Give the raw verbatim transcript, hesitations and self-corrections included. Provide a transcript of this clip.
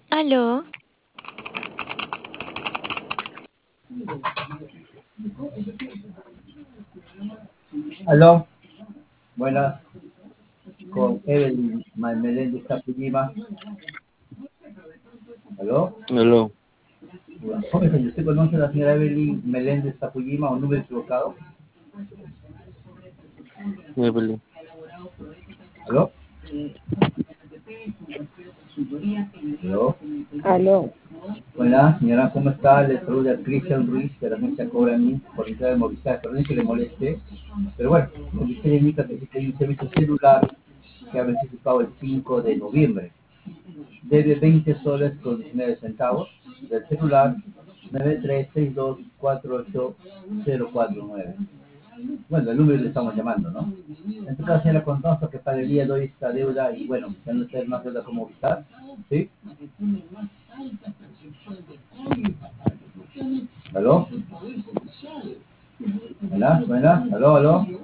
Aló, Aló, buenas, con Evelyn Ma- Meléndez Capulima. Aló, Aló, joven, ¿usted conoce a la señora Evelyn Meléndez Capulima o número equivocado? Evelyn. Aló, aló. Aló, Buenas, señora, ¿cómo está? Le saluda Cristian Ruiz de la agencia Cobra mí por entrar de Movistar. Perdón que le moleste, pero bueno, Movistar indica que existe un servicio celular que ha participado el cinco de noviembre. Debe veinte soles con diecinueve centavos del celular nueve tres seis dos cuatro ocho cero cuatro nueve. Bueno, el número le estamos llamando, ¿no? En tu caso, señora Constanza, que para el día de hoy esta deuda y bueno, ya no tener más deuda como Movistar, ¿sí? ¿Aló? ¿Hola? ¿Buena? ¿Aló? ¿Aló?